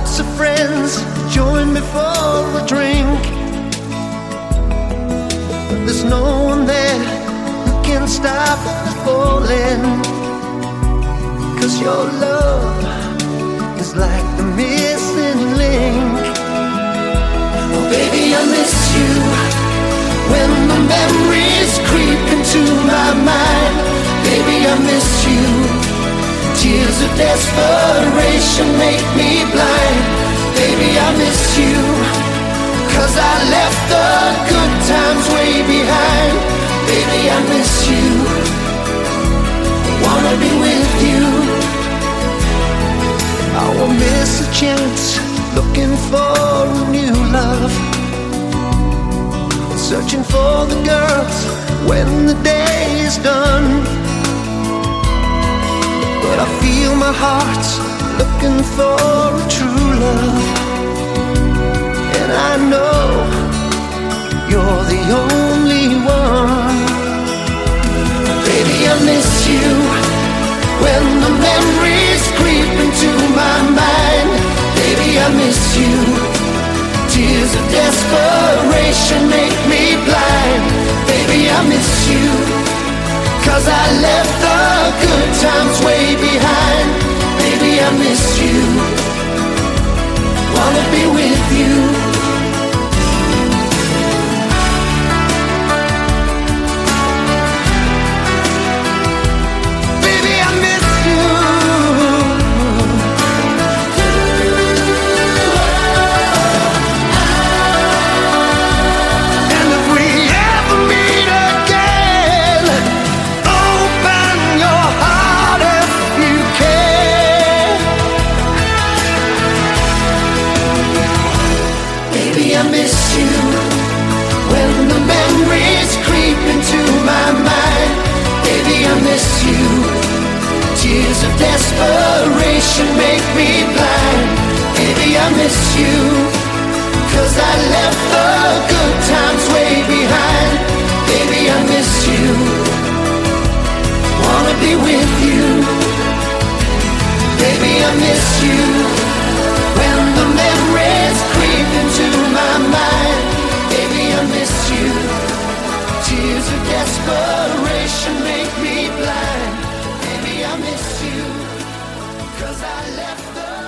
lots of friends join me for a drink, but there's no one there who can stop us falling. 'Cause your love is like the missing link. Oh baby, I miss you when the memories creep into my mind. Baby, I miss you. Tears of desperation make me blind. Baby, I miss you, 'cause I left the good times way behind. Baby, I miss you, I wanna be with you. I won't miss a chance looking for a new love, searching for the girls when the day is done. But I feel my heart's looking for a true love, and I know you're the only one. Baby, I miss you when the memories creep into my mind. Baby, I miss you. Tears of desperation make me blind. Baby, I miss you, 'cause I left the good times way behind. Baby, I miss you, wanna be with you. Baby, I miss you. And if we ever meet again, open your heart if you can. Baby, I miss you when the memories creep into my mind. Baby, I miss you. Tears of desperation make me blind. Baby, I miss you, 'cause I left the good times way behind. Baby, I miss you, wanna be with you. Baby, I miss you when the memories creep into my mind. Baby, I miss you. Tears of desperation make me blind. Baby, I miss you, 'cause I left the